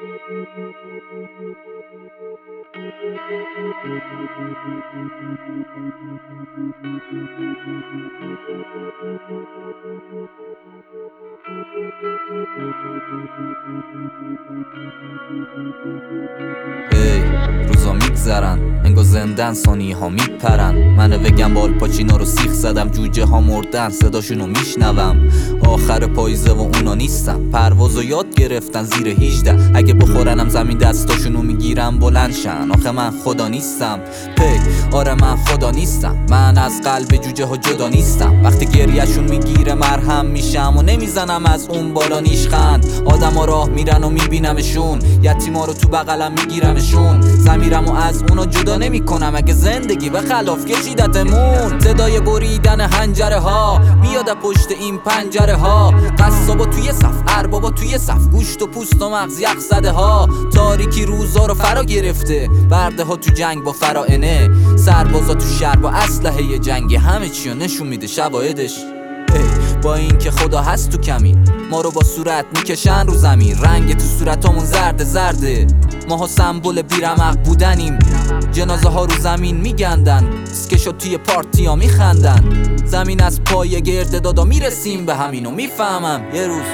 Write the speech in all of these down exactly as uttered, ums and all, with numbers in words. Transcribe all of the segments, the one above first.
هی روزا میگذرن انگار زندن، ثانیه ها میپرن. منو بگم بال پاچینا رو سیخ زدم، جوجه ها مردن صداشونو میشنوم. آخر پاییزه و اونا نیستم، پروازو یاد گرفتن زیر هجده. اگه بخورنم زمین دستاشونو میگیرم بلندشن. آخه من خدا نیستم پی، آره من خدا نیستم. من از قلب جوجه ها جدا نیستم. وقتی گریهشون میگیره مرهم میشم و نمیزنم از اون بالا نیشخند. آدم ها راه میرن و میبینمشون، یتیما رو تو بغلم میگیرمشون. زمیرم و از اونا جدا نمی کنم اگه زندگی به خلاف کشیدتمون. صدای بریدن حنجره ها میاد پشت این پنجره ها. قصابا توی صف، اربابا توی صف، گوشت و پوست و مغز یخ زده ها. تاریکی روزا رو فرا گرفته، برده ها تو جنگ با فرائنه. سربازا تو شهر با اسلحه جنگی، همه چیو نشون میده شواهدش. با این که خدا هست تو کمین، ما رو با صورت میکشن رو زمین. رنگ تو صورتامون زرد زرده، ماها سمبل بیرمق بودنیم. جنازه ها رو زمین میگندن، سکشو توی پارتی ها میخندن. زمین از پای گرد دادا میرسیم به همینو میفهمم یه روز.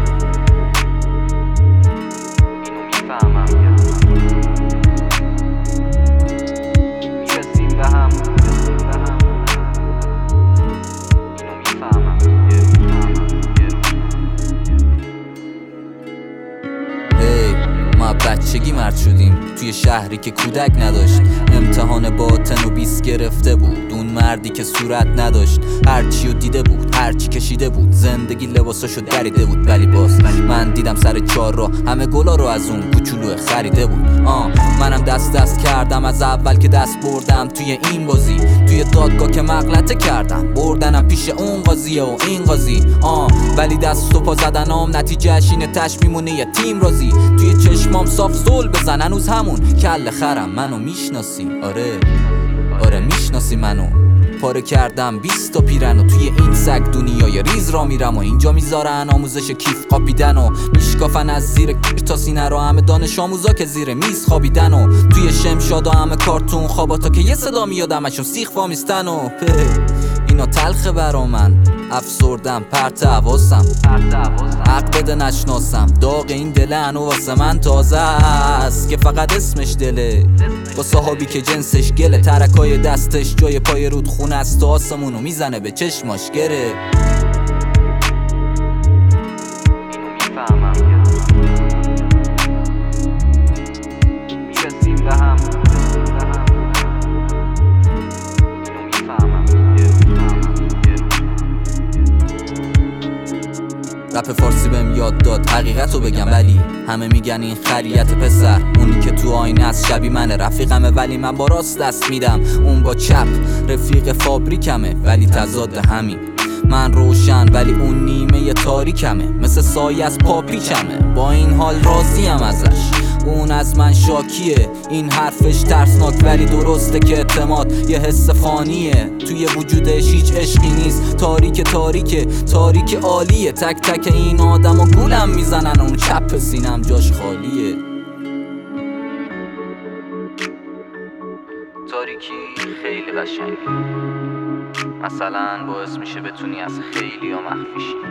اینو میفهمم میرسیم به هم. بچگی مرد شدیم توی شهری که کودک نداشت. امتحان باطن و بیست گرفته بود. اون مردی که صورت نداشت، هرچی رو دیده بود، هرچی کشیده بود. زندگی لباساشو دریده بود، ولی باز من دیدم سر چار را همه گلا رو از اون کوچولو خریده بود. آه منم دست دست کردم از اول که دست بردم توی این بازی. توی دادگاه که مغلطه کردم، بردنم پیش اون قاضیه و این قاضی. آه ولی دست و پا زدنام نتیجهش اینه تش میمونه یه تیم رازی. توی چشمام صاف زل بزن هنوز همون کل خرم. منو میشناسی؟ آره آره میشناسی منو. پاره کردم بیست تا پیرن و توی این سگ دنیای ریز را میرم. و اینجا میذارن آموزش کیف قاپیدن و میشکافن از زیر کیر تا سینه را همه دانش آموزا که زیر میز خوابیدن. و توی شمشادا همه کارتون خواباتا که یه صدا میاد همشون سیخ وامیستن. و اینا تلخه برا من، افسردم پرت حواسم. حق بده نشناسم، داغ این دله هنو واسه من تازه است که فقط اسمش دله. با صحابی که جنسش گله، ترکای دستش جای پای رود خونه است و آسمونو میزنه به چشماش گره. اینو میفهمم میرسیم به هم. رپ فارسی بهم یاد داد حقیقتو بگم، ولی همه میگن این خریت پسر. اونی که تو آینه از شبی منه، رفیقمه ولی من با راست دست میدم. اون با چپ رفیق فابریکمه ولی تضاد همین. من روشن ولی اون نیمه تاریکمه، مثل سایه از پاپیچمه. با این حال راضیم ازش، اون از من شاکیه. این حرفش ترسناک ولی درسته که اعتماد یه حس فانیه. توی وجودش هیچ عشقی نیست، تاریک تاریک تاریک عالیه. تک تک این آدم و گولم میزنن، اون چپ سینم جاش خالیه. تاریکی خیلی قشنگه، مثلا باعث میشه بتونی از خیلی ها مخفی شی.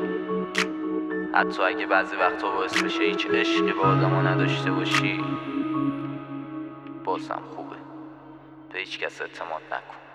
حتی اگه بعضی وقتا باعث بشه هیچ عشقی با آدم ها نداشته باشی، بازم خوبه. به هیچ کس اعتماد نکن.